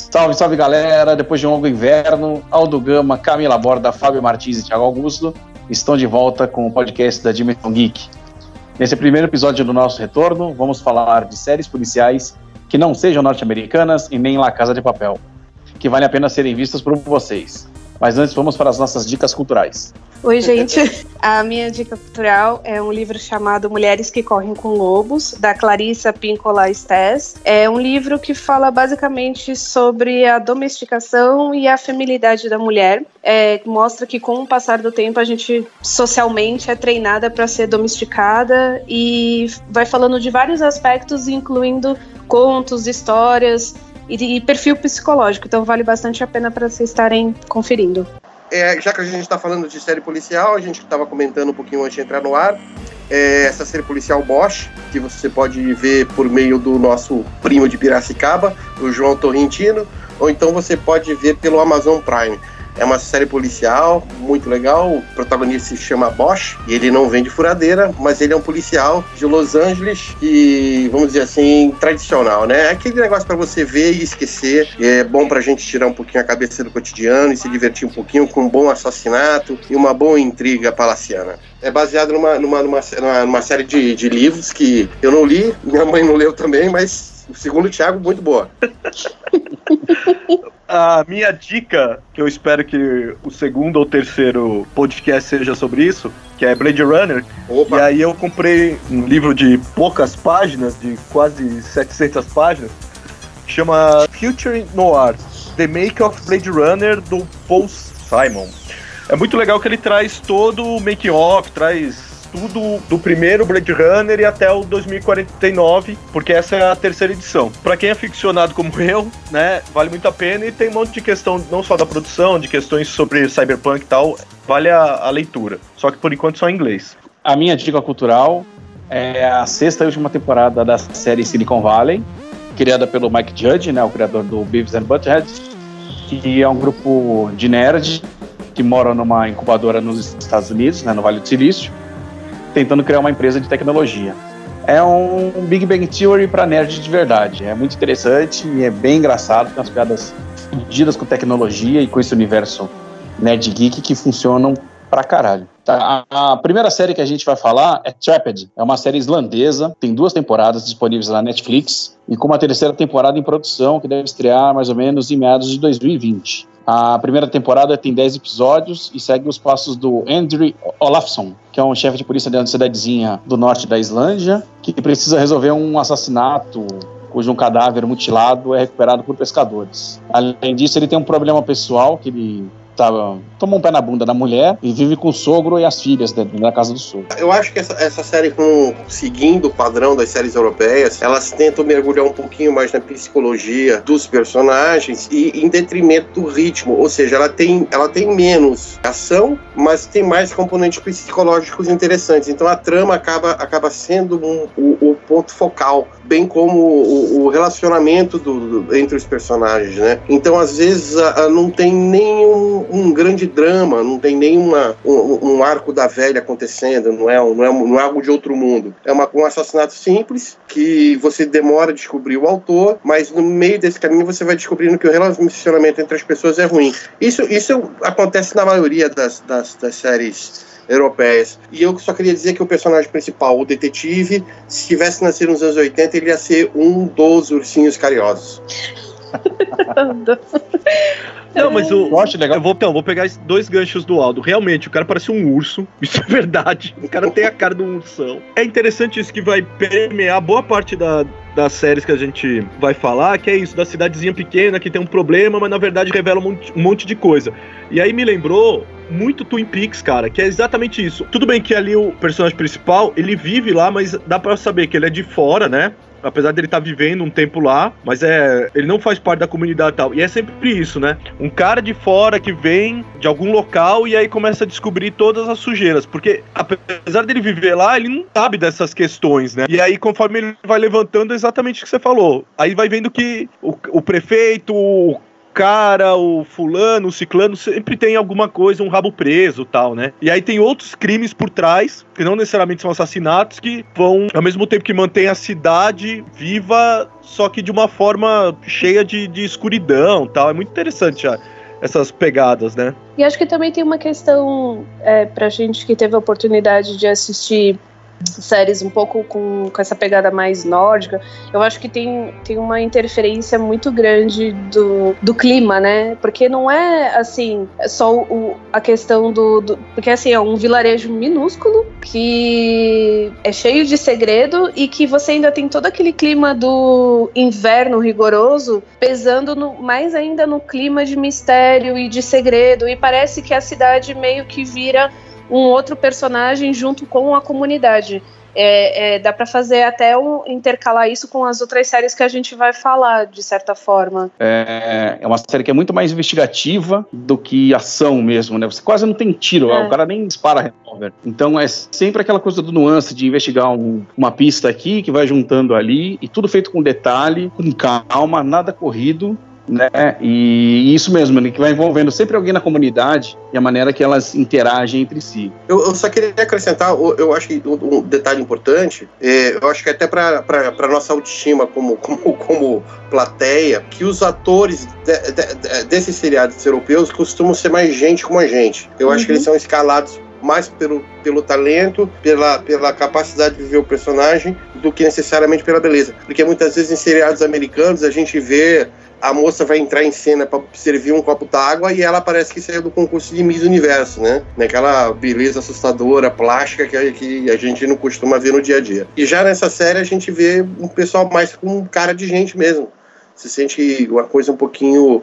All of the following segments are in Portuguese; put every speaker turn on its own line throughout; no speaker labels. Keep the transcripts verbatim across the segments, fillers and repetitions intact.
Salve, salve galera, depois de um longo inverno, Aldo Gama, Camila Borda, Fábio Martins e Thiago Augusto estão de volta com o podcast da Dimensão Geek. Nesse primeiro episódio do nosso retorno, vamos falar de séries policiais que não sejam norte-americanas e nem La Casa de Papel, que vale a pena serem vistas por vocês. Mas antes vamos para as nossas dicas culturais.
Oi, gente. A minha dica cultural é um livro chamado Mulheres que Correm com Lobos, da Clarissa Pinkola Estés. É um livro que fala basicamente sobre a domesticação e a feminilidade da mulher. É, mostra que com o passar do tempo a gente socialmente é treinada para ser domesticada e vai falando de vários aspectos, incluindo contos, histórias e, e perfil psicológico. Então vale bastante a pena para vocês estarem conferindo.
É, já que a gente está falando de série policial, a gente estava comentando um pouquinho antes de entrar no ar, é, essa série policial Bosch, que você pode ver por meio do nosso primo de Piracicaba, o João Torrentino, ou então você pode ver pelo Amazon Prime. É uma série policial muito legal, o protagonista se chama Bosch, e ele não vem de furadeira, mas ele é um policial de Los Angeles que, vamos dizer assim, tradicional, né? É aquele negócio pra você ver e esquecer, é bom pra gente tirar um pouquinho a cabeça do cotidiano e se divertir um pouquinho com um bom assassinato e uma boa intriga palaciana. É baseado numa, numa, numa, numa série de, de livros que eu não li, minha mãe não leu também, mas segundo o Thiago, muito boa.
A minha dica, que eu espero que o segundo ou terceiro podcast seja sobre isso, que é Blade Runner. Opa. E aí eu comprei um livro de poucas páginas, de quase setecentas páginas, que chama Future Noir, The Make of Blade Runner, do Paul Simon. É muito legal que ele traz todo o making-off, traz tudo do primeiro Blade Runner e até o dois mil e quarenta e nove, porque essa é a terceira edição. Pra quem é ficcionado como eu, né, vale muito a pena e tem um monte de questão, não só da produção, de questões sobre cyberpunk e tal, vale a, a leitura. Só que por enquanto só em inglês.
A minha dica cultural é a sexta e última temporada da série Silicon Valley, criada pelo Mike Judge, né, o criador do Beavis and Butthead, que é um grupo de nerds que moram numa incubadora nos Estados Unidos, né, no Vale do Silício, tentando criar uma empresa de tecnologia. É um Big Bang Theory para nerd de verdade. É muito interessante e é bem engraçado, tem umas piadas fodidas com tecnologia e com esse universo nerd geek que funcionam pra caralho. Tá, a, a primeira série que a gente vai falar é Trapped. É uma série islandesa, tem duas temporadas disponíveis na Netflix e com uma terceira temporada em produção que deve estrear mais ou menos em meados de dois mil e vinte. A primeira temporada tem dez episódios e segue os passos do Andrew Olafsson, que é um chefe de polícia de uma cidadezinha do norte da Islândia, que precisa resolver um assassinato cujo um cadáver mutilado é recuperado por pescadores. Além disso, ele tem um problema pessoal, que ele tá, toma um pé na bunda da mulher e vive com o sogro e as filhas dentro da casa do sogro.
Eu acho que essa, essa série, com, seguindo o padrão das séries europeias, elas tentam mergulhar um pouquinho mais na psicologia dos personagens e em detrimento do ritmo, ou seja, ela tem, ela tem menos ação, mas tem mais componentes psicológicos interessantes. Então a trama acaba, acaba sendo um, o, o ponto focal, bem como o, o relacionamento do, do, entre os personagens, né? Então às vezes a, a não tem nenhum um grande drama, não tem nenhuma um, um arco da velha acontecendo, não é, não, é, não é algo de outro mundo. É uma, um assassinato simples, que você demora a descobrir o autor, mas no meio desse caminho você vai descobrindo que o relacionamento entre as pessoas é ruim. Isso, isso acontece na maioria das, das, das séries europeias. E eu só queria dizer que o personagem principal, o detetive, se tivesse nascido nos anos oitenta, ele ia ser um dos ursinhos carinhosos.
Não, mas o, eu acho legal. Eu vou, então, vou pegar dois ganchos do Aldo. Realmente, o cara parece um urso. Isso é verdade. O cara tem a cara de um ursão. É interessante isso, que vai permear boa parte da, das séries que a gente vai falar, que é isso, da cidadezinha pequena que tem um problema, mas na verdade revela um monte, um monte de coisa. E aí me lembrou muito Twin Peaks, cara, que é exatamente isso. Tudo bem que ali o personagem principal, ele vive lá, mas dá pra saber que ele é de fora, né? Apesar dele estar vivendo um tempo lá, mas é, ele não faz parte da comunidade e tal. E é sempre isso, né? Um cara de fora que vem de algum local e aí começa a descobrir todas as sujeiras. Porque apesar dele viver lá, ele não sabe dessas questões, né? E aí conforme ele vai levantando, é exatamente o que você falou. Aí vai vendo que o, o prefeito, o cara, o fulano, o ciclano, sempre tem alguma coisa, um rabo preso e tal, né? E aí tem outros crimes por trás, que não necessariamente são assassinatos, que vão, ao mesmo tempo que mantém a cidade viva, só que de uma forma cheia de, de escuridão e tal. É muito interessante já essas pegadas, né?
E acho que também tem uma questão, é, pra gente que teve a oportunidade de assistir séries um pouco com, com essa pegada mais nórdica, eu acho que tem, tem uma interferência muito grande do, do clima, né? Porque não é, assim, só o, a questão do, do... Porque, assim, é um vilarejo minúsculo que é cheio de segredo e que você ainda tem todo aquele clima do inverno rigoroso pesando no, mais ainda no clima de mistério e de segredo, e parece que a cidade meio que vira um outro personagem junto com a comunidade. É, é, dá pra fazer até um, intercalar isso com as outras séries que a gente vai falar, de certa forma.
É, é uma série que é muito mais investigativa do que ação mesmo, né? Você quase não tem tiro, é. O cara nem dispara revólver. Então é sempre aquela coisa do nuance de investigar um, uma pista aqui, que vai juntando ali, e tudo feito com detalhe, com calma, nada corrido, né? E isso mesmo, né? Que vai envolvendo sempre alguém na comunidade e a maneira que elas interagem entre si.
Eu, eu só queria acrescentar, eu acho que um detalhe importante, é, eu acho que até para a nossa autoestima como, como, como plateia, que os atores de, de, de, desses seriados europeus costumam ser mais gente como a gente. Eu uhum. acho que eles são escalados mais pelo, pelo talento, pela, pela capacidade de viver o personagem, do que necessariamente pela beleza. Porque muitas vezes em seriados americanos a gente vê a moça vai entrar em cena para servir um copo d'água e ela parece que saiu do concurso de Miss Universo, né? Aquela beleza assustadora, plástica, que a, que a gente não costuma ver no dia a dia. E já nessa série a gente vê um pessoal mais com cara de gente mesmo. Se sente uma coisa um pouquinho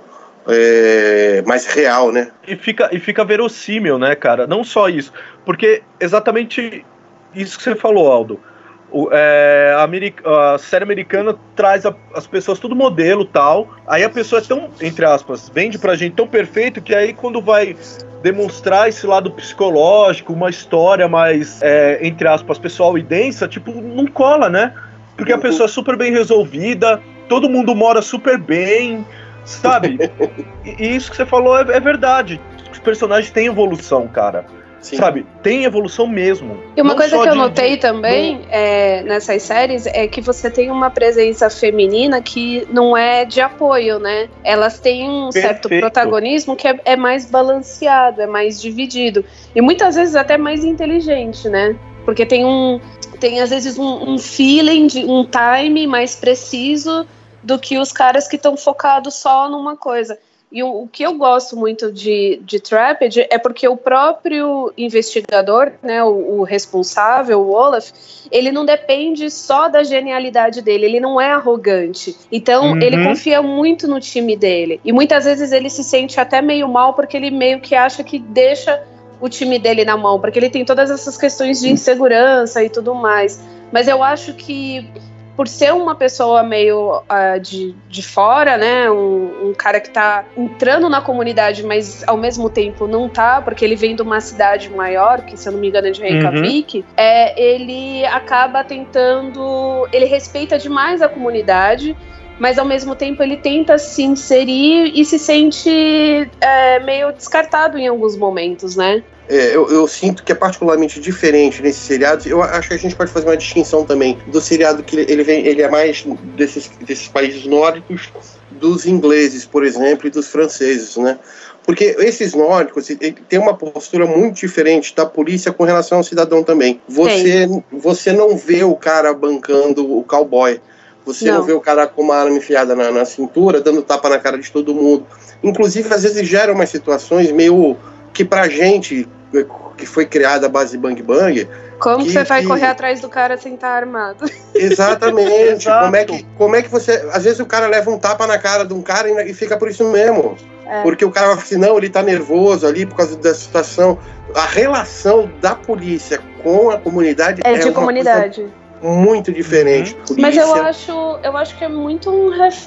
é, mais real, né?
E fica, e fica verossímil, né, cara? Não só isso, porque exatamente isso que você falou, Aldo. O, é, a, a série americana traz a, as pessoas tudo modelo tal, aí a pessoa é tão, entre aspas, vende pra gente tão perfeito que aí quando vai demonstrar esse lado psicológico, uma história mais, é, entre aspas, pessoal e densa, tipo, não cola, né? Porque a pessoa é super bem resolvida, todo mundo mora super bem, sabe? E, e isso que você falou é, é verdade. Os personagens têm evolução, cara. Sim. Sabe, tem evolução mesmo.
E uma
não
coisa que eu
de,
notei
de,
também
não...
é, nessas séries é que você tem uma presença feminina que não é de apoio, né? Elas têm um Perfeito. certo protagonismo que é, é mais balanceado, é mais dividido. E muitas vezes até mais inteligente, né? Porque tem um tem às vezes um, um feeling, de, um time mais preciso do que os caras que estão focados só numa coisa. E o, o que eu gosto muito de, de Trapped é porque o próprio investigador, né, o, o responsável, o Olaf, ele não depende só da genialidade dele, ele não é arrogante. Então, uhum. ele confia muito no time dele. E muitas vezes ele se sente até meio mal porque ele meio que acha que deixa o time dele na mão, porque ele tem todas essas questões de insegurança e tudo mais. Mas eu acho que por ser uma pessoa meio uh, de, de fora, né, um, um cara que tá entrando na comunidade, mas ao mesmo tempo não tá, porque ele vem de uma cidade maior, que se eu não me engano é de Reykjavik, uhum. é, ele acaba tentando, ele respeita demais a comunidade, mas ao mesmo tempo ele tenta se inserir e se sente é, meio descartado em alguns momentos, né?
É, eu, eu sinto que é particularmente diferente nesses seriados. Eu acho que a gente pode fazer uma distinção também do seriado que ele, vem, ele é mais desses, desses países nórdicos, dos ingleses, por exemplo, e dos franceses, né? Porque esses nórdicos têm uma postura muito diferente da polícia com relação ao cidadão também. Você, você não vê o cara bancando o cowboy. Você não, não vê o cara com uma arma enfiada na, na cintura, dando tapa na cara de todo mundo. Inclusive, às vezes, geram umas situações meio que pra gente, que foi criada a base Bang Bang...
Como
que,
você vai
que...
correr atrás do cara sem estar armado?
Exatamente. como, é que, como é que você... Às vezes o cara leva um tapa na cara de um cara e, e fica por isso mesmo. É. Porque o cara vai falar assim, não, ele tá nervoso ali por causa da situação. A relação da polícia com a comunidade
é,
é
de
uma
comunidade.
Coisa muito diferente.
Uhum. Mas eu acho, eu acho que é muito um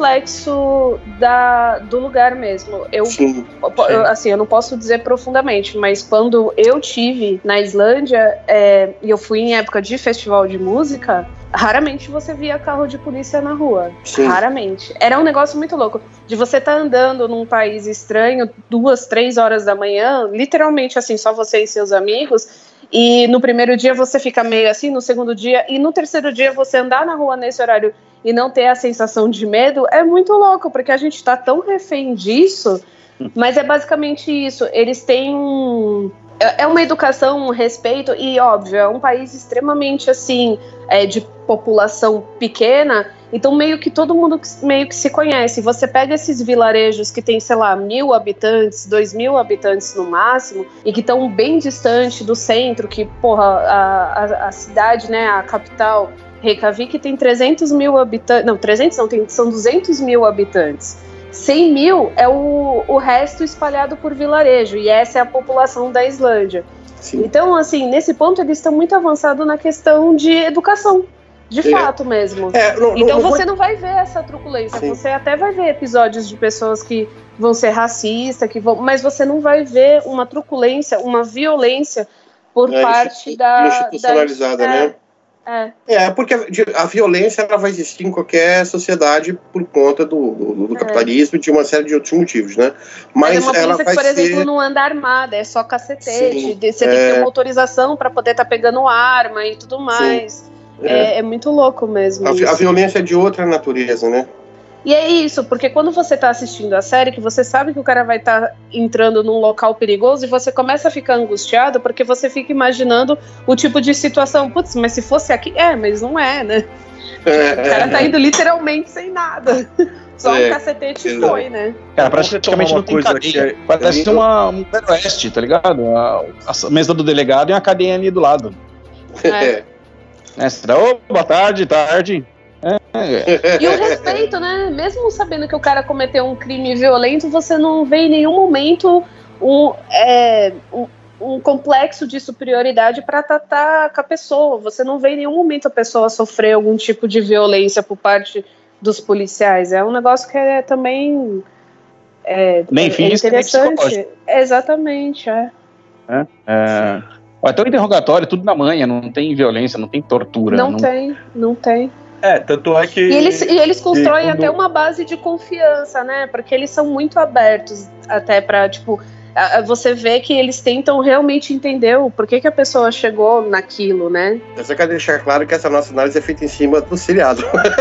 reflexo da, do lugar mesmo. Eu,
sim,
eu, assim, eu não posso dizer profundamente, mas quando eu tive na Islândia, é, e eu fui em época de festival de música, raramente você via carro de polícia na rua. Sim. Raramente. Era um negócio muito louco. de você estar tá andando num país estranho duas, três horas da manhã, literalmente assim, só você e seus amigos, e no primeiro dia você fica meio assim, no segundo dia, e no terceiro dia você andar na rua nesse horário e não ter a sensação de medo, é muito louco, porque a gente tá tão refém disso, mas é basicamente isso, eles têm um... É uma educação, um respeito, e óbvio, é um país extremamente assim, é, de população pequena, então meio que todo mundo meio que se conhece. Você pega esses vilarejos que tem, sei lá, mil habitantes, dois mil habitantes no máximo, e que estão bem distante do centro, que, porra, a, a, a cidade, né, a capital, Reykjavik, tem trezentos mil habitantes, não, trezentos não, tem, são duzentos mil habitantes. cem mil é o, o resto espalhado por vilarejo, e essa é a população da Islândia. Sim. Então, assim, nesse ponto eles estão muito avançados na questão de educação, de é. fato mesmo. É, não, então não, você não, não vai ver essa truculência, Sim. você até vai ver episódios de pessoas que vão ser racistas, que vão, mas você não vai ver uma truculência, uma violência por
é,
parte da...
institucionalizada,
da,
né?
É.
é, porque a, a violência ela vai existir em qualquer sociedade por conta do, do, do é. capitalismo e de uma série de outros motivos, né? Mas, Mas é uma
polícia
ela vai
que, por
ser...
exemplo, não anda armada, é só cacetete,
Sim,
você
é...
tem que ter uma autorização para poder estar tá pegando arma e tudo mais. É. É, é muito louco mesmo.
A,
isso.
a violência é de outra natureza, né?
E é isso, porque quando você está assistindo a série, que você sabe que o cara vai estar tá entrando num local perigoso e você começa a ficar angustiado porque você fica imaginando o tipo de situação. Putz, mas se fosse aqui... É, mas não é, né? É, o cara tá indo literalmente sem nada. Só é, um cacetete e foi, né?
Cara, praticamente não tem cadeia. É... Parece ser uma, um oeste, tá ligado? A, a mesa do delegado e uma cadeia ali do lado.
É.
É, será, oh, boa tarde, tarde...
É. E o respeito, né? Mesmo sabendo que o cara cometeu um crime violento, você não vê em nenhum momento um, é, um, um complexo de superioridade para tratar com a pessoa. Você não vê em nenhum momento a pessoa sofrer algum tipo de violência por parte dos policiais. É um negócio que é também é,
nem
é
físico,
interessante.
Nem
Exatamente, é.
É, é. Até o interrogatório, tudo na manha, não tem violência, não tem tortura.
Não, não... tem, não tem.
É, tanto é que...
E eles, e eles constroem
quando...
até uma base de confiança, né? Porque eles são muito abertos até pra, tipo... Você vê que eles tentam realmente entender o porquê que a pessoa chegou naquilo, né?
Eu só quero deixar claro que essa nossa análise é feita em cima do seriado.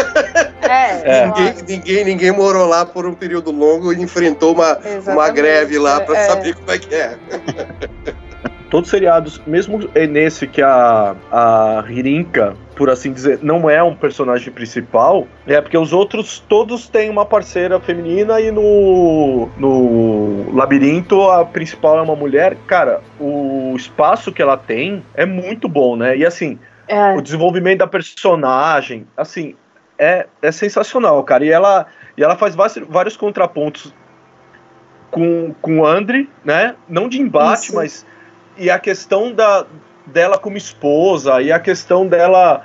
É,
é. Ninguém, ninguém, ninguém morou lá por um período longo e enfrentou uma, uma greve lá pra é. saber como é que é.
Todos os seriados, mesmo nesse que a, a Hirinka, por assim dizer, não é um personagem principal, é porque os outros todos têm uma parceira feminina e no, no Labirinto a principal é uma mulher. Cara, o espaço que ela tem é muito bom, né? E assim, é. o desenvolvimento da personagem, assim, é, é sensacional, cara. E ela, e ela faz vários, vários contrapontos com, com o André, né? Não de embate, Isso. mas... E a questão da, dela como esposa, e a questão dela...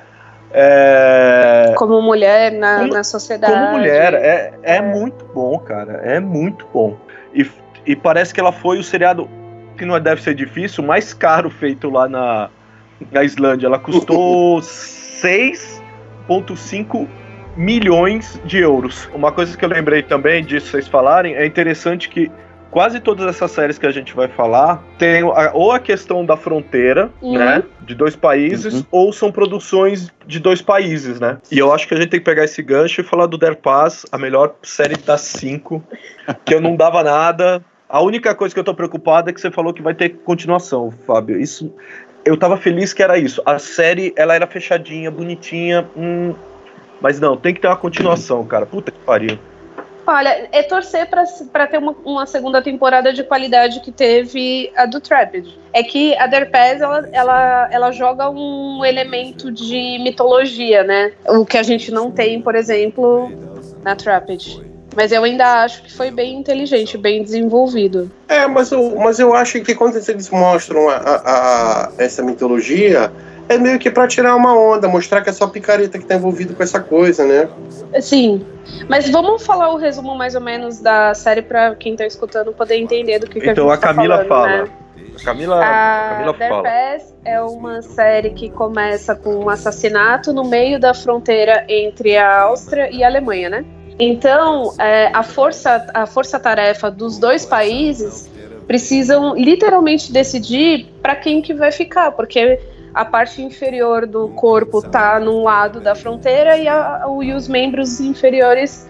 É...
Como mulher na, como, na sociedade.
Como mulher, é, é, é muito bom, cara, é muito bom. E, e parece que ela foi o seriado, que não deve ser difícil, mais caro feito lá na, na Islândia. Ela custou seis vírgula cinco milhões de euros. Uma coisa que eu lembrei também disso vocês falarem, é interessante que quase todas essas séries que a gente vai falar tem a, ou a questão da fronteira, uhum. né, de dois países, uhum. ou são produções de dois países, né? E eu acho que a gente tem que pegar esse gancho e falar do Der Paz, a melhor série das cinco, que eu não dava nada. A única coisa que eu tô preocupado é que você falou que vai ter continuação, Fábio. Isso, eu tava feliz que era isso. A série, ela era fechadinha, bonitinha, hum, mas não, tem que ter uma continuação, cara. Puta que pariu.
Olha, é torcer para ter uma, uma segunda temporada de qualidade que teve a do Trapped. É que a Der Paz, ela, ela, ela joga um elemento de mitologia, né? O que a gente não tem, por exemplo, na Trapped. Mas eu ainda acho que foi bem inteligente, bem desenvolvido.
É, mas eu, mas eu acho que quando eles mostram a, a, a, essa mitologia... É meio que pra tirar uma onda, mostrar que é só picareta que tá envolvido com essa coisa, né?
Sim, mas vamos falar o resumo mais ou menos da série pra quem tá escutando poder entender do que, que
então,
a gente
a Camila
tá falando,
fala.
Né?
A Camila,
a
Camila
Der
fala.
Paz é uma série que começa com um assassinato no meio da fronteira entre a Áustria e a Alemanha, né? Então, é, a força, a força-tarefa dos dois países precisam literalmente decidir para quem que vai ficar, porque a parte inferior do corpo está num lado da fronteira e, a, e os membros inferiores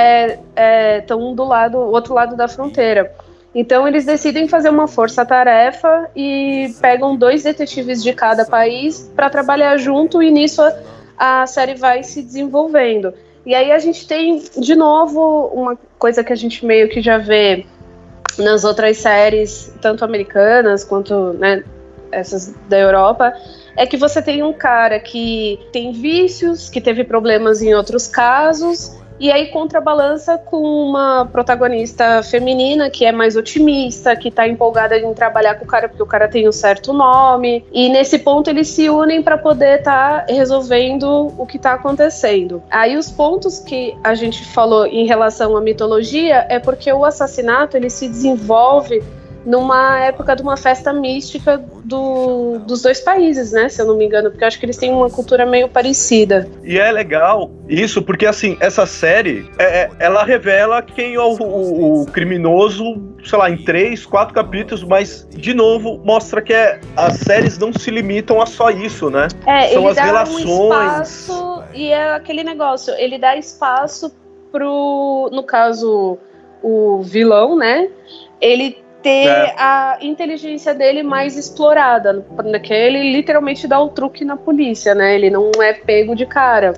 estão é, é, do lado, outro lado da fronteira. Então eles decidem fazer uma força-tarefa e pegam dois detetives de cada país para trabalhar junto, e nisso a, a série vai se desenvolvendo. E aí a gente tem, de novo, uma coisa que a gente meio que já vê nas outras séries, tanto americanas quanto, né, essas da Europa, é que você tem um cara que tem vícios, que teve problemas em outros casos, e aí contrabalança com uma protagonista feminina que é mais otimista, que tá empolgada em trabalhar com o cara porque o cara tem um certo nome, e nesse ponto eles se unem para poder estar tá resolvendo o que tá acontecendo. Aí os pontos que a gente falou em relação à mitologia é porque o assassinato ele se desenvolve numa época de uma festa mística do, dos dois países, né, se eu não me engano, porque eu acho que eles têm uma cultura meio parecida.
E é legal isso, porque assim, essa série, é, ela revela quem é o, o, o criminoso, sei lá, em três, quatro capítulos, mas, de novo, mostra que é, as séries não se limitam a só isso, né?
É,
são
ele
as
dá
relações.
Um espaço, e é aquele negócio, ele dá espaço pro, no caso, o vilão, né, ele ter é. a inteligência dele mais explorada, porque ele literalmente dá o truque na polícia, né? Ele não é pego de cara.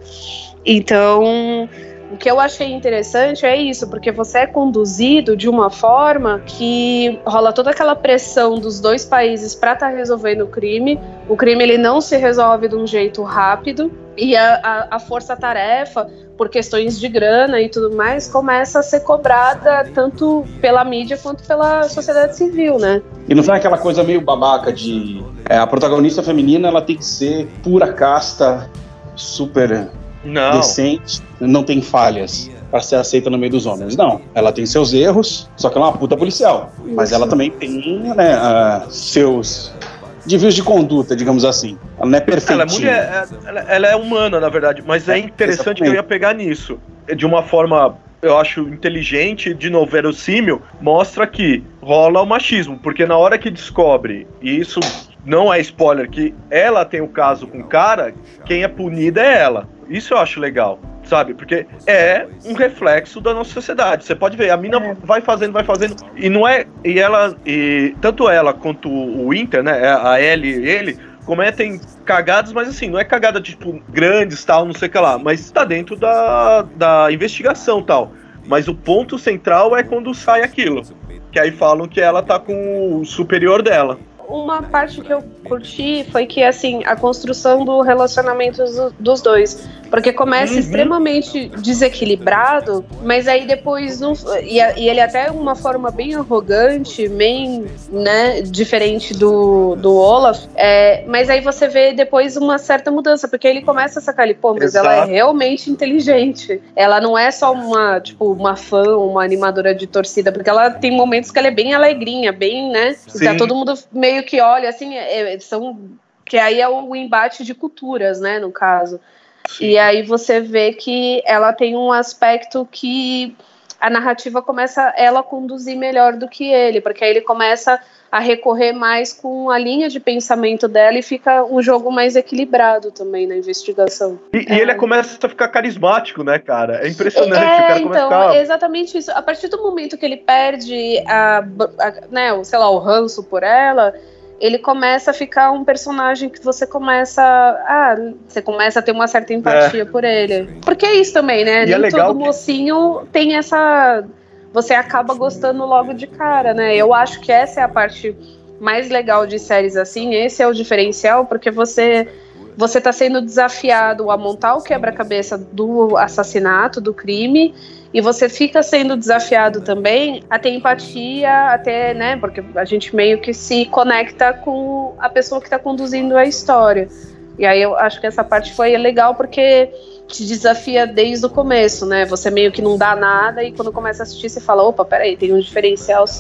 Então, o que eu achei interessante é isso, porque você é conduzido de uma forma que rola toda aquela pressão dos dois países para estar tá resolvendo o crime. O crime ele não se resolve de um jeito rápido, e a, a, a força-tarefa, por questões de grana e tudo mais, começa a ser cobrada tanto pela mídia quanto pela sociedade civil, né?
E não foi aquela coisa meio babaca de... É, a protagonista feminina, ela tem que ser pura casta, super não. decente, não tem falhas para ser aceita no meio dos homens. Não, ela tem seus erros, só que ela é uma puta policial. Isso. Mas ela também tem, né, uh, seus... desvios de conduta, digamos assim. Ela não é perfeitinha. Ela é, mulher,
ela, ela é humana, na verdade, mas é, é interessante exatamente. Que eu ia pegar nisso. De uma forma, eu acho, inteligente, de novo, verossímil, mostra que rola o machismo, porque na hora que descobre, e isso não é spoiler, que ela tem o caso com o cara, quem é punida é ela. Isso eu acho legal, sabe? Porque é um reflexo da nossa sociedade. Você pode ver, a mina é. vai fazendo, vai fazendo, e não é... E ela, e tanto ela quanto o Winter, né, a Ellie e ele, cometem cagadas, mas assim, não é cagada tipo grandes, tal, não sei o que lá, mas tá dentro da, da investigação, tal. Mas o ponto central é quando sai aquilo, que aí falam que ela tá com o superior dela.
Uma parte que eu curti foi que, assim, a construção do relacionamento do, dos dois. Porque começa uhum. extremamente desequilibrado, mas aí depois... Não, e, e ele até é uma forma bem arrogante, bem, né, diferente do, do Olaf. É, mas aí você vê depois uma certa mudança, porque ele começa a sacar ali, pô, mas Exato. Ela é realmente inteligente. Ela não é só uma, tipo, uma fã, uma animadora de torcida, porque ela tem momentos que ela é bem alegrinha, bem, né? Sim. Tá todo mundo meio que olha, assim, é, são... Que aí é o embate de culturas, né, no caso. Sim. E aí você vê que ela tem um aspecto que a narrativa começa a ela conduzir melhor do que ele, porque aí ele começa a recorrer mais com a linha de pensamento dela e fica um jogo mais equilibrado também na investigação.
E, é. e ele começa a ficar carismático, né, cara? É impressionante.
É,
o cara
então,
começa a ficar...
exatamente isso. A partir do momento que ele perde a, a, né, o, sei lá, o ranço por ela, ele começa a ficar um personagem que você começa a... Você começa a ter uma certa empatia é. por ele. Porque é isso também, né?
E
Nem
é legal
todo
que...
mocinho tem essa... Você acaba gostando logo de cara, né? Eu acho que essa é a parte mais legal de séries assim. Esse é o diferencial, porque você... Você tá sendo desafiado a montar o quebra-cabeça do assassinato, do crime, e você fica sendo desafiado também a ter empatia, até, né, porque a gente meio que se conecta com a pessoa que tá conduzindo a história. E aí eu acho que essa parte foi legal porque te desafia desde o começo, né? Você meio que não dá nada e quando começa a assistir você fala, opa, peraí, tem um diferencial sim.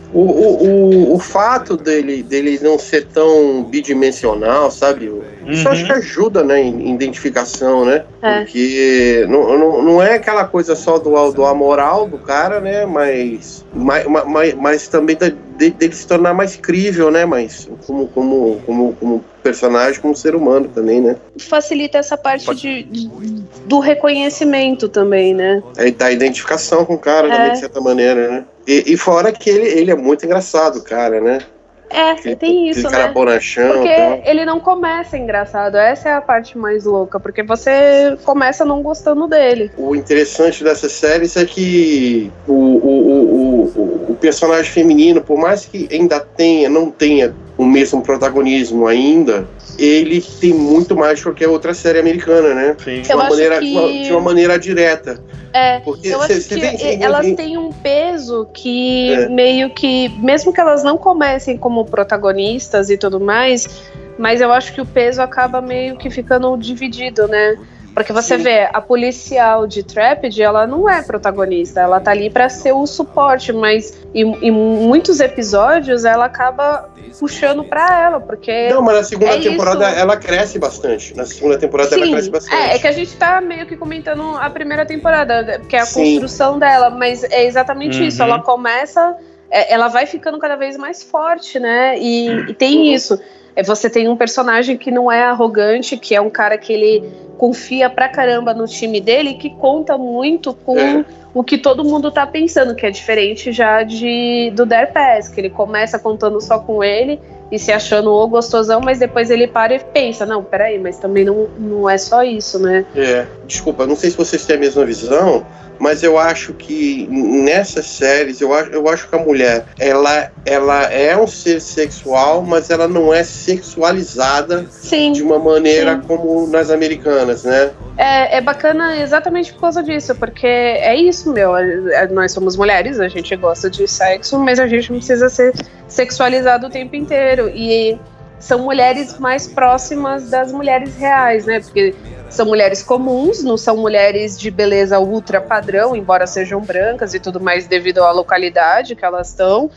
O, o, o, o fato dele, dele não ser tão bidimensional, sabe? Isso uhum. acho que ajuda, né, em identificação, né? É. Porque não, não, não é aquela coisa só do, do amoral do cara, né? Mas, mas, mas, mas também da, de, dele se tornar mais crível, né? Mas como, como, como, como personagem, como ser humano também, né?
Facilita essa parte de, de, do reconhecimento também, né?
É, da identificação com o cara, é. também, de certa maneira, né? E, e fora que ele, ele é muito engraçado, cara, né?
É, aquele, tem isso,
cara
né?
bonachão,
porque
então.
Ele não começa engraçado, essa é a parte mais louca, porque você começa não gostando dele.
O interessante dessas séries é que o, o, o, o, o personagem feminino, por mais que ainda tenha, não tenha o mesmo protagonismo ainda, ele tem muito mais que qualquer outra série americana, né?
Sim.
De, uma maneira, que... de, uma, de uma maneira direta.
É, Porque eu cê, acho que vem, elas vem... têm um peso que é. meio que, mesmo que elas não comecem como protagonistas e tudo mais, mas eu acho que o peso acaba meio que ficando dividido, né? Porque você Sim. vê, a policial de Trapped, ela não é protagonista, ela tá ali pra ser o suporte, mas em, em muitos episódios ela acaba puxando pra ela, porque...
Não, mas na segunda
é
temporada
isso.
ela cresce bastante, na segunda temporada
Sim,
ela cresce bastante.
É, é que a gente tá meio que comentando a primeira temporada, que é a
Sim.
construção dela, mas é exatamente
Uhum.
isso, ela começa, ela vai ficando cada vez mais forte, né, e, e tem
uhum.
isso. Você tem um personagem que não é arrogante, que é um cara que ele confia pra caramba no time dele, que conta muito com é. o que todo mundo tá pensando, que é diferente já de, do Der Pass, que ele começa contando só com ele e se achando o gostosão, mas depois ele para e pensa, não, peraí, mas também não, não é só isso, né?
É, desculpa, não sei se vocês têm a mesma visão, mas eu acho que nessas séries, eu acho, eu acho que a mulher, ela, ela é um ser sexual, mas ela não é sexualizada
sim,
de uma maneira
sim.
como nas americanas, né?
É, é bacana exatamente por causa disso, porque é isso, meu, nós somos mulheres, a gente gosta de sexo, mas a gente não precisa ser sexualizado o tempo inteiro, e são mulheres mais próximas das mulheres reais, né, porque são mulheres comuns, não são mulheres de beleza ultra padrão, embora sejam brancas e tudo mais devido à localidade que elas estão,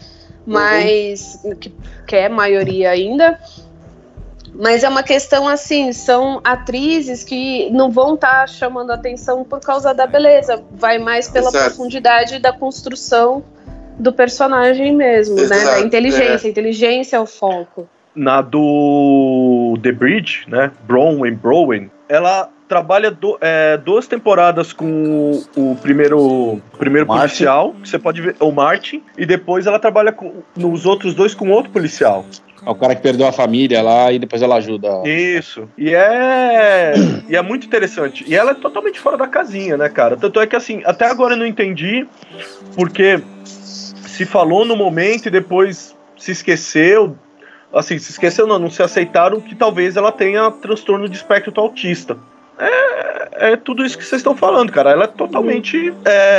mas uhum. que, que é maioria ainda. Mas é uma questão assim, são atrizes que não vão estar tá chamando atenção por causa da beleza, vai mais pela Exato. profundidade da construção do personagem mesmo, Exato. né? Da inteligência, é. a inteligência é o foco.
Na do The Bridge, né? Bronwyn, Bronwyn, ela trabalha do, é, duas temporadas com o primeiro, primeiro policial, que você pode ver, o Martin, e depois ela trabalha com, nos outros dois com outro policial.
É o cara que perdeu a família lá e depois ela ajuda.
Isso. E é, e é muito interessante. E ela é totalmente fora da casinha, né, cara? Tanto é que, assim, até agora eu não entendi porque se falou no momento e depois se esqueceu. Assim, se esqueceu não, não se aceitaram que talvez ela tenha transtorno de espectro autista. É, é tudo isso que vocês estão falando, cara. Ela é totalmente...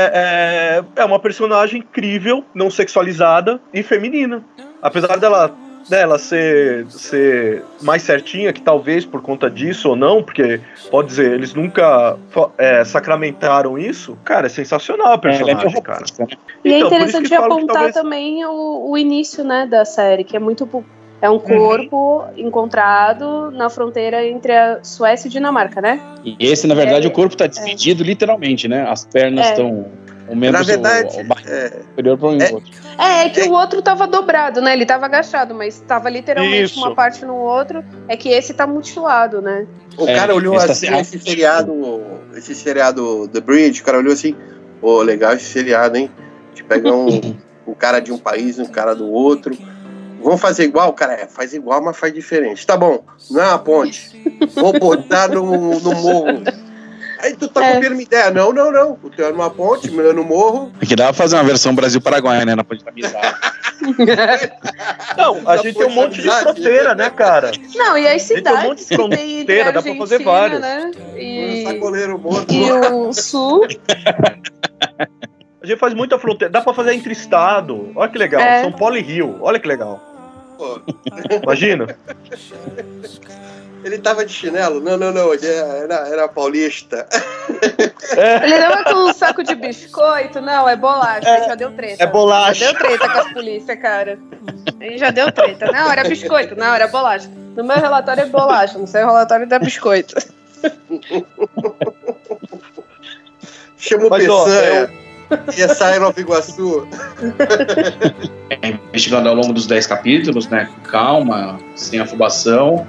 É, é, é uma personagem incrível, não sexualizada e feminina. Apesar dela, dela ser, ser mais certinha, que talvez por conta disso ou não, porque, pode dizer, eles nunca é, sacramentaram isso. Cara, é sensacional a personagem, é, é cara.
E então, é interessante apontar talvez... também o, o início, né, da série, que é muito... É um corpo uhum. encontrado na fronteira entre a Suécia e Dinamarca, né?
E esse, na verdade, é, o corpo está dividido é. literalmente, né? As pernas estão... É. O membro
na verdade,
o, o é, superior para um
é,
outro.
É, é que é. o outro estava dobrado, né? Ele estava agachado, mas estava literalmente Isso. uma parte no outro. É que esse está mutilado, né?
O cara é, olhou assim, tá esse seriado, esse seriado The Bridge, o cara olhou assim, pô, oh, legal esse seriado, hein? A gente pega um, um cara de um país, um cara do outro... Vamos fazer igual? Cara, é, faz igual, mas faz diferente. Tá bom, não é uma ponte. Vou botar no, no morro. Aí tu tá é. copiando minha ideia. Não, não, não. O teu é numa ponte, o meu é no morro.
Aqui dá pra fazer uma versão Brasil-Paraguai, né? Na ponte da amizade.
Não, a gente tem um monte de fronteira, né, cara?
Não, e as cidades
tem um monte de fronteira, dá pra fazer vários.
Né? E...
O sacoleiro morto.
E o sul...
A gente faz muita fronteira, dá pra fazer entre estado. Olha que legal, é. São Paulo e Rio, olha que legal. Pô. Imagina.
Ele tava de chinelo? Não, não, não, ele era, era paulista.
Ele não é com um saco de biscoito? Não, é bolacha, é, já deu treta.
É bolacha.
Já deu treta com as polícias, cara. Aí já deu treta. Não, era biscoito, não, era bolacha. No meu relatório é bolacha, no seu relatório é biscoito.
Chama o Peçanha e sai Nova Iguaçu.
É, investigando ao longo dos dez capítulos, né? Com calma, sem afobação.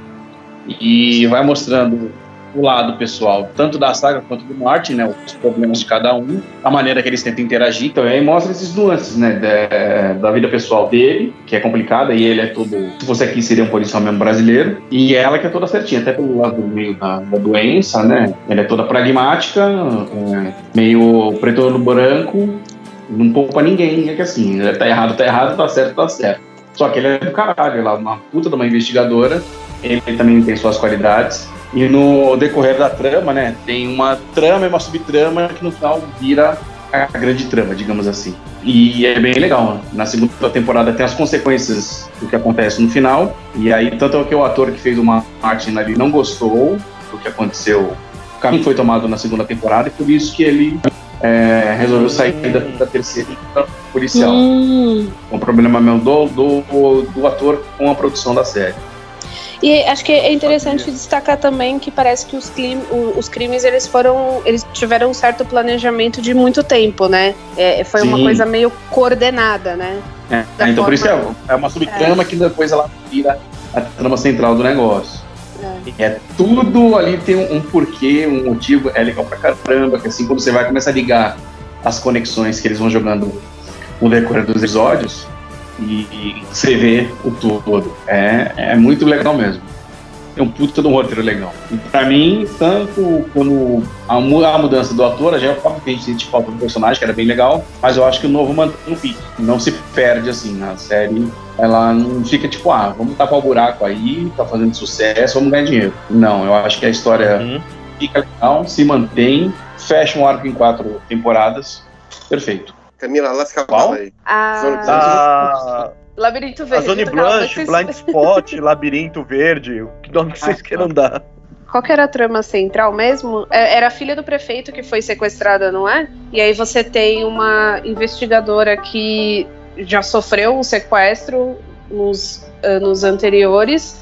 E vai mostrando o lado pessoal, tanto da Saga quanto do Martin, né, os problemas de cada um, a maneira que eles tentam interagir. Então aí mostra esses nuances, né, da, da vida pessoal dele, que é complicada, e ele é todo, se fosse aqui seria um policial mesmo brasileiro, e ela que é toda certinha, até pelo lado meio da, da doença, né, ela é toda pragmática, é, meio preto no branco, não poupa ninguém, é que assim, tá errado, tá errado, tá certo, tá certo. Só que ele é do caralho, ela é uma puta de uma investigadora, ele também tem suas qualidades. E no decorrer da trama, né, tem uma trama e uma subtrama que no final vira a grande trama, digamos assim. E é bem legal. Na segunda temporada tem as consequências do que acontece no final. E aí, tanto é que o ator que fez o Martin ali não gostou do que aconteceu. O caminho foi tomado na segunda temporada e por isso que ele é, resolveu sair da, da terceira policial. Hum. Um problema mesmo do, do, do ator com a produção da série.
E acho que é interessante destacar também que parece que os, clim, os crimes eles foram, eles tiveram um certo planejamento de muito tempo, né? É, foi Sim. uma coisa meio coordenada, né?
É, então forma... por isso é, é uma subtrama é. que depois ela vira a trama central do negócio. É, é tudo ali tem um, um porquê, um motivo, é legal pra caramba, que assim, quando você vai começar a ligar as conexões que eles vão jogando no decorrer dos episódios, E, e você vê o todo. É, é muito legal mesmo. É um puta de um roteiro legal. E pra mim, tanto quando a, a mudança do ator, já é obviamente a gente falta do personagem, que era bem legal, mas eu acho que o novo mantém o pique. Não se perde assim. A série, ela não fica tipo, ah, vamos tapar o buraco aí, tá fazendo sucesso, vamos ganhar dinheiro. Não, eu acho que a história uhum. fica legal, se mantém, fecha um arco em quatro temporadas. Perfeito.
Camila, lasca a bala aí.
Ah, Labirinto Verde.
A Zone Blanche, Blind Spot, Labirinto Verde, que nome que vocês ah, queiram dar.
Qual que era a trama central mesmo? Era a filha do prefeito que foi sequestrada, não é? E aí você tem uma investigadora que já sofreu um sequestro nos anos anteriores.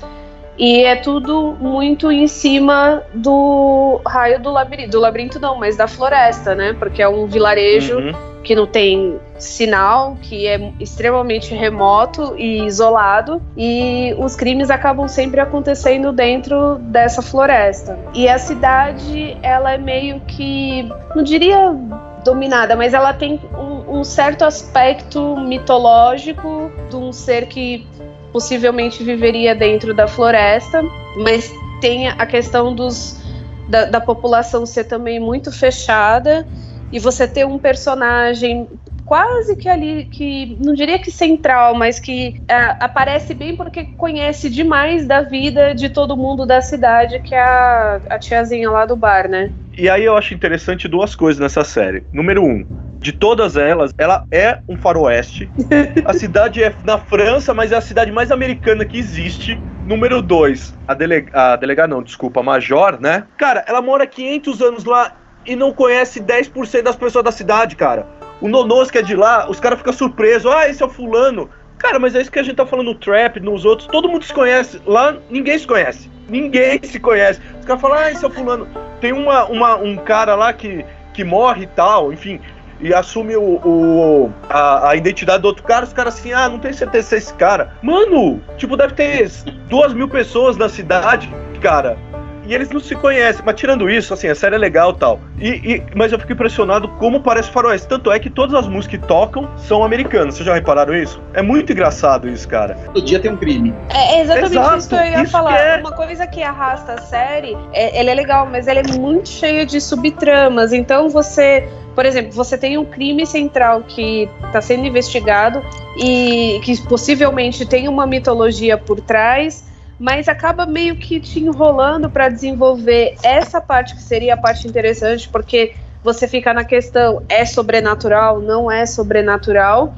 E é tudo muito em cima do raio do labirinto. Do labirinto não, mas da floresta, né? Porque é um vilarejo uhum. que não tem sinal, que é extremamente remoto e isolado. E os crimes acabam sempre acontecendo dentro dessa floresta. E a cidade, ela é meio que... não diria dominada, mas ela tem um, um certo aspecto mitológico de um ser que... possivelmente viveria dentro da floresta, mas tem a questão dos, da, da população ser também muito fechada, e você ter um personagem quase que ali, que não diria que central, mas que é, aparece bem porque conhece demais da vida de todo mundo da cidade, que é a, a tiazinha lá do bar, né?
E aí eu acho interessante duas coisas nessa série. Número um, de todas elas, ela é um faroeste. A cidade é na França, mas é a cidade mais americana que existe. Número dois, a, dele... a delegada não, desculpa, a major, né? Cara, ela mora quinhentos anos lá e não conhece dez por cento das pessoas da cidade, cara. O Nonos que é de lá, os caras ficam surpresos. Ah, esse é o fulano. Cara, mas é isso que a gente tá falando no Trap, nos outros. Todo mundo se conhece. Lá, ninguém se conhece. Ninguém se conhece. Os caras falam, ah, esse é o fulano. Tem uma, uma, um cara lá que, que morre e tal, enfim, e assume o, o, a, a identidade do outro cara. Os caras assim, ah, não tenho certeza se é esse cara. Mano, tipo, deve ter duas mil pessoas na cidade, cara. E eles não se conhecem, mas tirando isso, assim, a série é legal e tal. E, e, mas eu fico impressionado como parece faroeste. Tanto é que todas as músicas que tocam são americanas. Vocês já repararam isso? É muito engraçado isso, cara.
Todo dia tem um crime.
É, é exatamente Exato, isso que eu ia falar. É... Uma coisa que arrasta a série, é, ela é legal, mas ela é muito cheia de subtramas. Então você... Por exemplo, você tem um crime central que está sendo investigado e que possivelmente tem uma mitologia por trás, mas acaba meio que te enrolando para desenvolver essa parte que seria a parte interessante, porque você fica na questão, é sobrenatural, não é sobrenatural,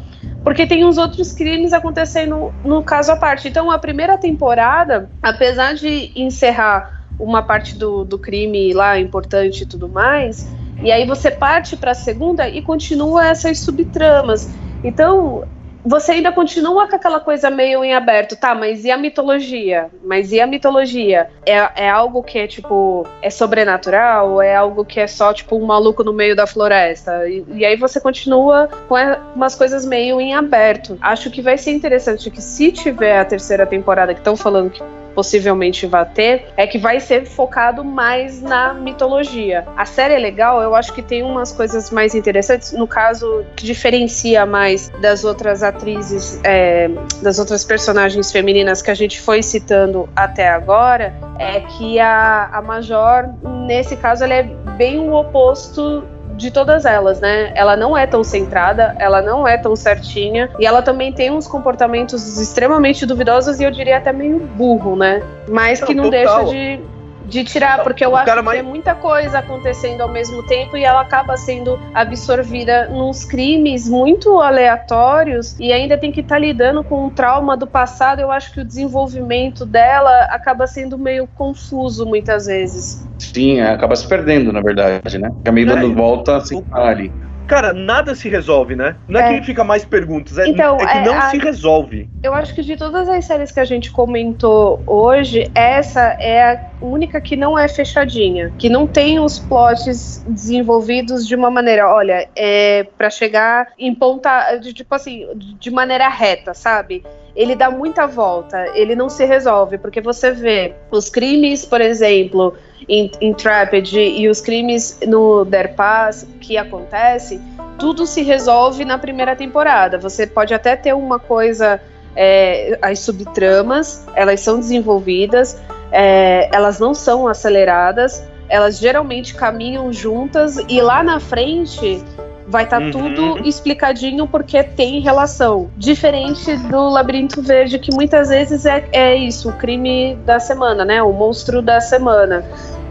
porque tem uns outros crimes acontecendo no caso à parte. Então a primeira temporada, apesar de encerrar uma parte do, do crime lá importante e tudo mais, e aí você parte para a segunda e continua essas subtramas. Então você ainda continua com aquela coisa meio em aberto, tá, mas e a mitologia? Mas e a mitologia? É, é algo que é, tipo, é sobrenatural? Ou é algo que é só, tipo, um maluco no meio da floresta? E, e aí você continua com umas coisas meio em aberto. Acho que vai ser interessante que, se tiver a terceira temporada, que estão falando que possivelmente vai ter, é que vai ser focado mais na mitologia. A série é legal, eu acho que tem umas coisas mais interessantes, no caso, que diferencia mais das outras atrizes, é, das outras personagens femininas que a gente foi citando até agora, é que a, a Major, nesse caso, ela é bem o oposto de todas elas, né? Ela não é tão centrada, ela não é tão certinha, e ela também tem uns comportamentos extremamente duvidosos e eu diria até meio burro, né? Mas que não, não deixa de, de tirar, porque eu acho que mais... tem muita coisa acontecendo ao mesmo tempo e ela acaba sendo absorvida nos crimes muito aleatórios e ainda tem que estar tá lidando com um trauma do passado. Eu acho que o desenvolvimento dela acaba sendo meio confuso muitas vezes.
Sim, acaba se perdendo, na verdade, né? Fica meio dando volta sem parar ali.
Cara, nada se resolve, né? Não é, é que fica mais perguntas, é,
então,
é que
é,
não
a,
se resolve.
Eu acho que de todas as séries que a gente comentou hoje, essa é a única que não é fechadinha, que não tem os plots desenvolvidos de uma maneira, olha, é pra chegar em ponta, de, tipo assim, de maneira reta, sabe? Ele dá muita volta, ele não se resolve, porque você vê os crimes, por exemplo, em Intrepid e os crimes no Der Pass que acontece, tudo se resolve na primeira temporada. Você pode até ter uma coisa, é, as subtramas, elas são desenvolvidas, é, elas não são aceleradas, elas geralmente caminham juntas e lá na frente vai estar tá uhum. tudo explicadinho porque tem relação. Diferente do Labirinto Verde, que muitas vezes é, é isso, o crime da semana, né? O monstro da semana.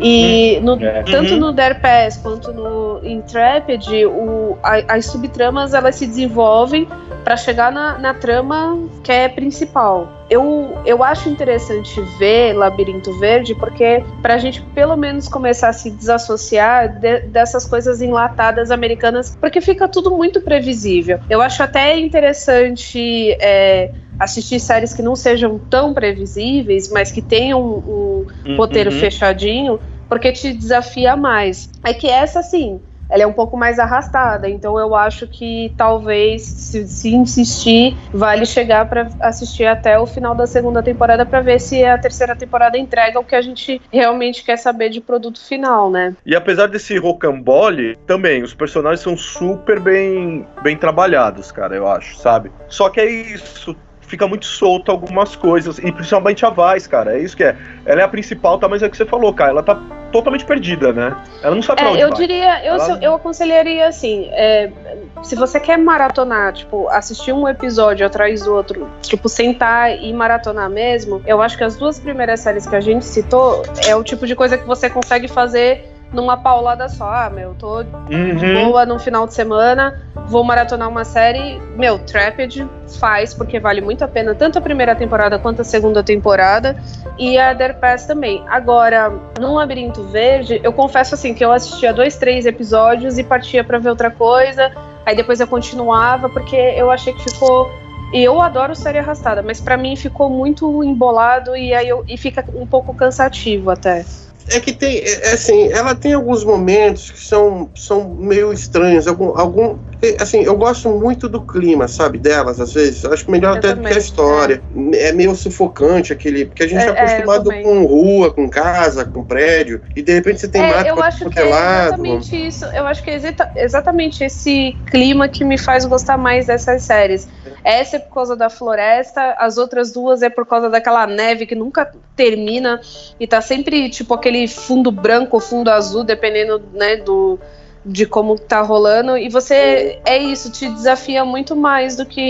E no, é. tanto uhum. no Der Pass quanto no Intrepid, o, a, as subtramas elas se desenvolvem para chegar na, na trama que é principal. Eu, eu acho interessante ver Labirinto Verde porque pra gente pelo menos começar a se desassociar de, dessas coisas enlatadas americanas, porque fica tudo muito previsível. Eu acho até interessante é, assistir séries que não sejam tão previsíveis, mas que tenham um, um roteiro uhum. fechadinho, porque te desafia mais. É que essa, sim, ela é um pouco mais arrastada, então eu acho que talvez, se, se insistir, vale chegar para assistir até o final da segunda temporada para ver se a terceira temporada entrega o que a gente realmente quer saber de produto final, né?
E apesar desse rocambole, também, os personagens são super bem, bem trabalhados, cara, eu acho, sabe? Só que é isso, fica muito solto algumas coisas, e principalmente a Vice, cara, é isso que é. Ela é a principal, tá, mas é o que você falou, cara, ela tá totalmente perdida, né? Ela não sabe pra
é,
onde
eu
vai.
diria, eu,
ela...
eu aconselharia assim, é, se você quer maratonar, tipo, assistir um episódio atrás do outro, tipo, sentar e maratonar mesmo, eu acho que as duas primeiras séries que a gente citou é o tipo de coisa que você consegue fazer numa paulada só. Ah, meu, tô uhum. de boa no final de semana, vou maratonar uma série. Meu, Intrepid faz, porque vale muito a pena, tanto a primeira temporada quanto a segunda temporada, e a Der Pass também. Agora, no Labirinto Verde, eu confesso assim, que eu assistia dois, três episódios e partia pra ver outra coisa, aí depois eu continuava, porque eu achei que ficou... E eu adoro série arrastada, mas pra mim ficou muito embolado e aí eu, e fica um pouco cansativo até.
É que tem, é, assim, ela tem alguns momentos que são, são meio estranhos, algum, algum, assim, eu gosto muito do clima, sabe, delas, às vezes, acho melhor eu até também, do que a história, é, é meio sufocante aquele, porque a gente é, tá acostumado é, com rua, com casa, com prédio, e de repente você tem
é,
mato
eu acho que é exatamente isso, eu acho que é exatamente esse clima que me faz gostar mais dessas séries. Essa é por causa da floresta, as outras duas é por causa daquela neve que nunca termina e tá sempre tipo aquele fundo branco ou fundo azul, dependendo, né, do, de como tá rolando, e você, é isso, te desafia muito mais do que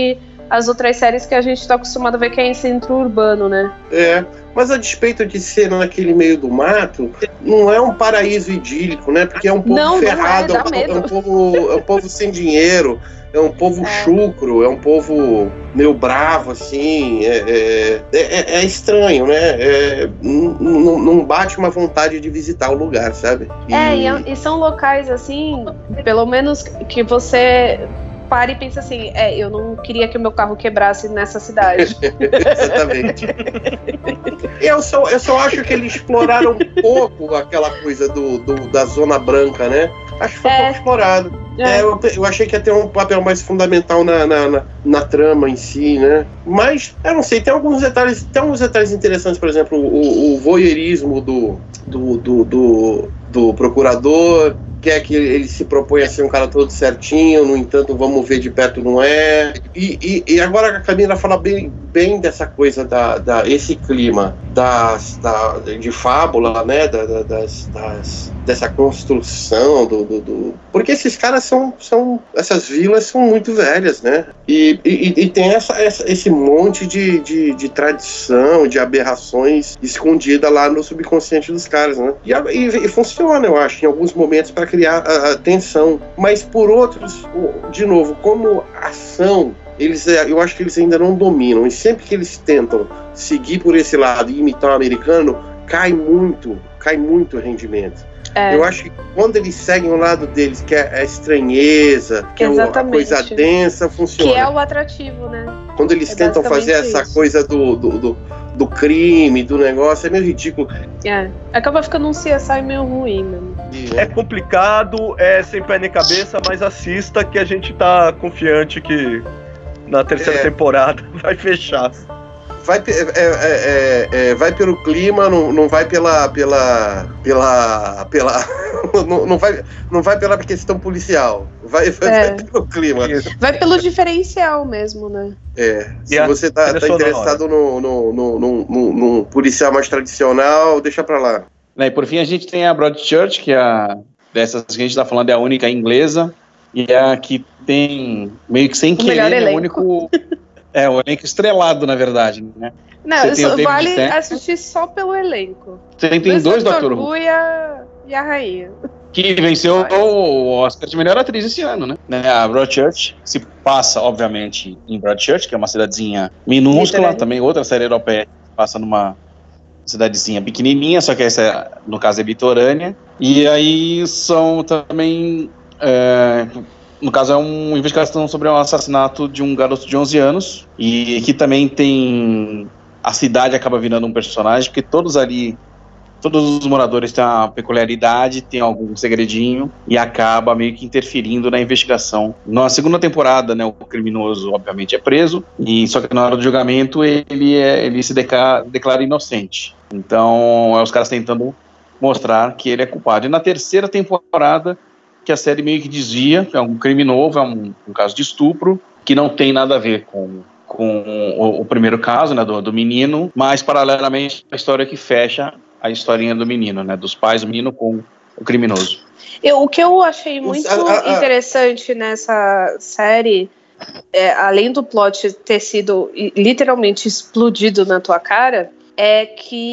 as outras séries que a gente tá acostumado a ver que é em centro urbano, né?
É, mas a despeito de ser naquele meio do mato, não é um paraíso idílico, né? Porque é um povo
não,
ferrado,
não é, dá
é, um, é, um
medo.
povo, é um povo sem dinheiro, é um povo
É.
chucro, é um povo meio bravo, assim, é, é, é, é estranho, né? É, não, não bate uma vontade de visitar o lugar, sabe?
E... É, e, e são locais, assim, pelo menos que você para e pensa assim, é, eu não queria que o meu carro quebrasse nessa cidade.
Exatamente. Eu só, eu só acho que eles exploraram um pouco aquela coisa do, do, da Zona Branca, né? Acho que foi
É.
pouco explorado.
É.
É, eu, eu achei que ia ter um papel mais fundamental na, na, na, na trama em si, né? Mas, eu não sei, tem alguns detalhes, tem alguns detalhes interessantes, por exemplo, o, o voyeurismo do, do, do, do, do procurador, quer que ele se propõe a ser um cara todo certinho, no entanto, vamos ver de perto, não é. E, e, e agora a Camila fala bem, bem dessa coisa, da, da, esse clima das, da, de fábula, né, da, da, das, das, dessa construção, do, do, do... porque esses caras são, são, essas vilas são muito velhas, né, e, e, e tem essa, essa, esse monte de, de, de tradição, de aberrações escondida lá no subconsciente dos caras, né, e, e, e funciona, eu acho, em alguns momentos para criar a, a tensão, mas por outros, de novo, como ação, eles, eu acho que eles ainda não dominam, e sempre que eles tentam seguir por esse lado e imitar o americano, cai muito, cai muito o rendimento. É. Eu acho que quando eles seguem o lado deles, que é a estranheza, que Exatamente. é a coisa densa, funciona.
Que é o atrativo, né?
Quando eles é tentam fazer essa isso. coisa do, do, do, do crime, do negócio, é meio ridículo.
É, acaba ficando um C S I meio ruim, mesmo.
É complicado, é sem pé nem cabeça, mas assista que a gente tá confiante que na terceira é. temporada vai fechar.
Vai, é, é, é, é, vai pelo clima, não, não vai pela pela pela pela não, não vai não vai pela questão policial, vai, vai, é. vai pelo clima,
vai pelo diferencial mesmo, né?
É, se e você tá, tá interessado no, no, no, no, no, no policial mais tradicional, deixa pra lá.
E por fim a gente tem a Broadchurch, que é a, dessas que a gente tá falando é a única inglesa e é a que tem meio que sem o querer é o único É, o elenco estrelado, na verdade, né?
Não, só, vale Tennant, assistir só pelo elenco.
Você tem, tem dois Doutor
Who e a, e a rainha.
Que venceu Vai. o Oscar de melhor atriz esse ano, né? A Broadchurch se passa, obviamente, em Broadchurch, que é uma cidadezinha minúscula, Literally. também outra série europeia passa numa cidadezinha pequenininha, só que essa, no caso, é litorânea. E aí são também... É, no caso, é uma investigação sobre o assassinato de um garoto de onze anos, e que também tem... A cidade acaba virando um personagem, porque todos ali, todos os moradores têm uma peculiaridade, tem algum segredinho, e acaba meio que interferindo na investigação. Na segunda temporada, né, o criminoso, obviamente, é preso, e só que na hora do julgamento ele, é, ele se declara, declara inocente. Então, é os caras tentando mostrar que ele é culpado. E na terceira temporada, que a série meio que desvia, é um crime novo, é um, um caso de estupro, que não tem nada a ver com, com o, o primeiro caso, né, do, do menino, mas paralelamente a história que fecha a historinha do menino, né, dos pais do menino com o criminoso.
Eu, o que eu achei muito interessante nessa série, é, além do plot ter sido literalmente explodido na tua cara, é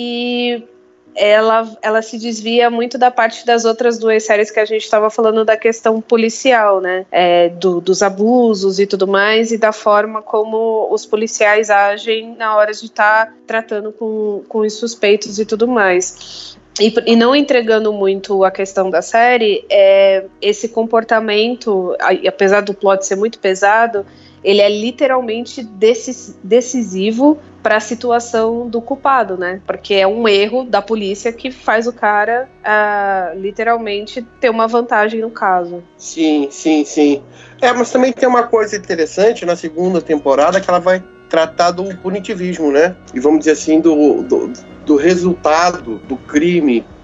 que Ela, ela se desvia muito da parte das outras duas séries que a gente estava falando da questão policial, né? É, do, dos abusos e tudo mais, e da forma como os policiais agem na hora de estar tá tratando com, com os suspeitos e tudo mais. E, e não entregando muito a questão da série, é, esse comportamento, apesar do plot ser muito pesado, ele é literalmente decisivo para a situação do culpado, né? Porque é um erro da polícia que faz o cara uh, literalmente ter uma vantagem no caso.
Sim, sim, sim. É, mas também tem uma coisa interessante na segunda temporada, que ela vai tratar do punitivismo, né? E vamos dizer assim, do, do, do resultado do crime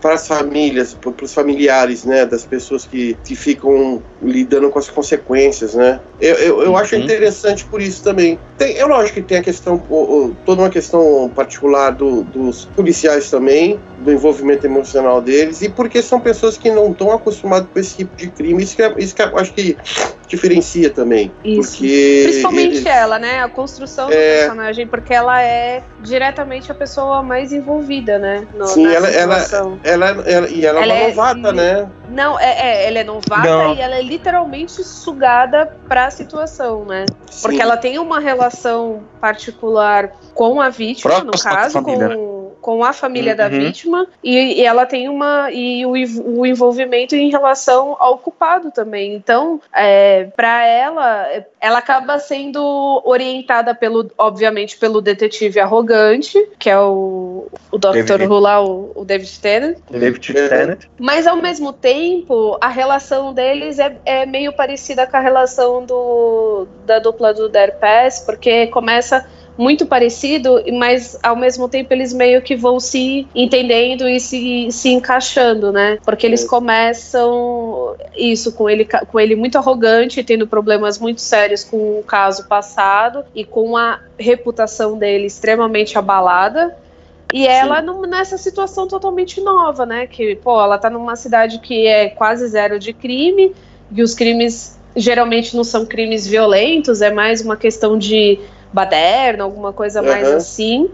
para as famílias, para os familiares, né, das pessoas que, que ficam lidando com as consequências, né. Eu, eu, eu uhum. acho interessante por isso também. Tem, é lógico que tem a questão, toda uma questão particular do, dos policiais também, do envolvimento emocional deles, e porque são pessoas que não estão acostumadas com esse tipo de crime. Isso que, é, isso que eu acho que diferencia também. Isso. Porque
principalmente
eles,
ela, né? A construção do é... personagem, porque ela é diretamente a pessoa mais envolvida, né? No,
Sim, ela, ela, ela, ela, e ela, ela é uma novata, é, né?
Não, é, é, ela é novata não. E ela é literalmente sugada pra situação, né? Sim. Porque ela tem uma relação particular com a vítima, Próxima no caso, com... com a família uhum. da vítima, e, e ela tem uma e o, o envolvimento em relação ao culpado também. Então, é, para ela, ela acaba sendo orientada pelo, obviamente, pelo detetive arrogante, que é o, o doutor Who lá, o, o David Tennant.
David Tennant.
Mas ao mesmo tempo, a relação deles é, é meio parecida com a relação do, da dupla do Dark Pass, porque começa muito parecido, mas ao mesmo tempo eles meio que vão se entendendo e se, se encaixando, né? Porque eles começam isso com ele, com ele muito arrogante, tendo problemas muito sérios com o caso passado e com a reputação dele extremamente abalada. E ela num, nessa situação totalmente nova, né? Que, pô, ela tá numa cidade que é quase zero de crime, e os crimes geralmente não são crimes violentos, é mais uma questão de baderna, alguma coisa uhum. mais assim,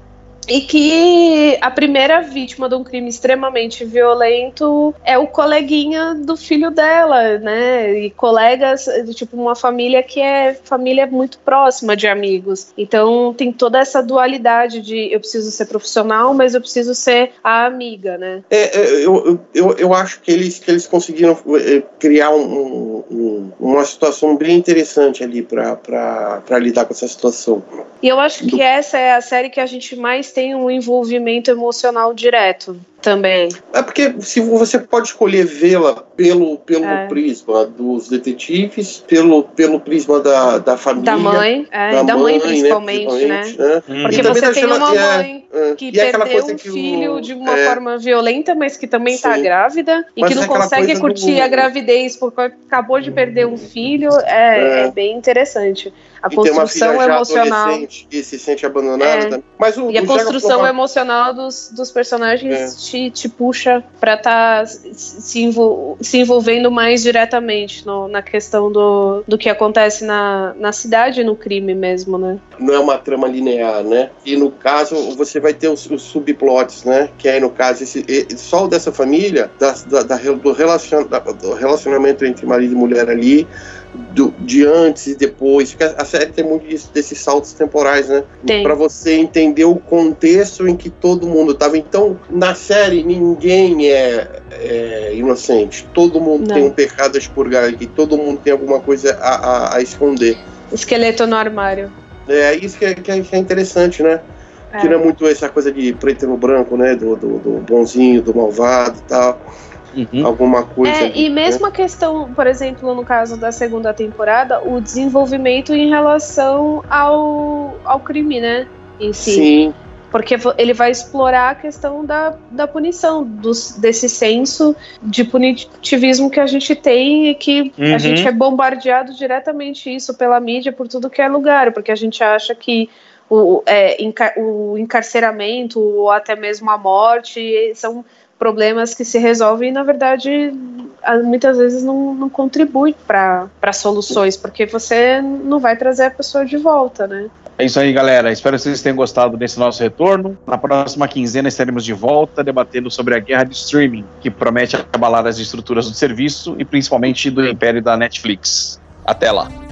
e que a primeira vítima de um crime extremamente violento é o coleguinha do filho dela, né, e colegas, tipo uma família que é família muito próxima de amigos, então tem toda essa dualidade de eu preciso ser profissional, mas eu preciso ser a amiga, né.
É, eu, eu, eu acho que eles, que eles conseguiram criar um, um, uma situação bem interessante ali para lidar com essa situação.
E eu acho que essa é a série que a gente mais tem um envolvimento emocional direto também.
É porque se você pode escolher vê-la pelo, pelo é. prisma dos detetives, pelo, pelo prisma da, da família.
Da mãe, é, da, da mãe, mãe principalmente, né? principalmente né? né? Porque você tem uma mãe é, que perdeu um filho o, de uma é, forma violenta, mas que também está grávida e mas que não é consegue curtir do... a gravidez porque acabou de perder um filho. É, é. é bem interessante. A
e
construção
tem uma
emocional
que se sente abandonada.
É.
Mas o,
e a
o
construção
Jaga...
emocional dos, dos personagens é. te, te puxa para estar tá se, envol... se envolvendo mais diretamente no, na questão do, do que acontece na, na cidade e no crime mesmo, né?
Não é uma trama linear, né? E no caso, você vai ter os, os subplots, né? Que aí, no caso, esse, só o dessa família, da, da, da, do, relacion, da, do relacionamento entre marido e mulher ali, Do, de antes e depois, porque a série tem muito disso, desses saltos temporais, né? Para você entender o contexto em que todo mundo estava. Então, na série, ninguém é, é inocente. Todo mundo Não. tem um pecado a expurgar aqui, todo mundo tem alguma coisa a, a, a esconder.
Esqueleto no armário.
É isso que é, que é, que é interessante, né? É. Tira muito essa coisa de preto no branco, né? Do, do, do bonzinho, do malvado e tal. Uhum. Alguma coisa.
É, ali, e mesmo né? a questão, por exemplo, no caso da segunda temporada, o desenvolvimento em relação ao, ao crime, né? Em si.
Sim.
Porque ele vai explorar a questão da, da punição, dos, desse senso de punitivismo que a gente tem e que uhum. a gente é bombardeado diretamente isso pela mídia por tudo que é lugar, porque a gente acha que o, é, encar, o encarceramento ou até mesmo a morte são problemas que se resolvem e, na verdade, muitas vezes não, não contribui para soluções, porque você não vai trazer a pessoa de volta, né?
É isso aí, galera. Espero que vocês tenham gostado desse nosso retorno. Na próxima quinzena estaremos de volta debatendo sobre a guerra de streaming, que promete abalar as estruturas do serviço e principalmente do império da Netflix. Até lá!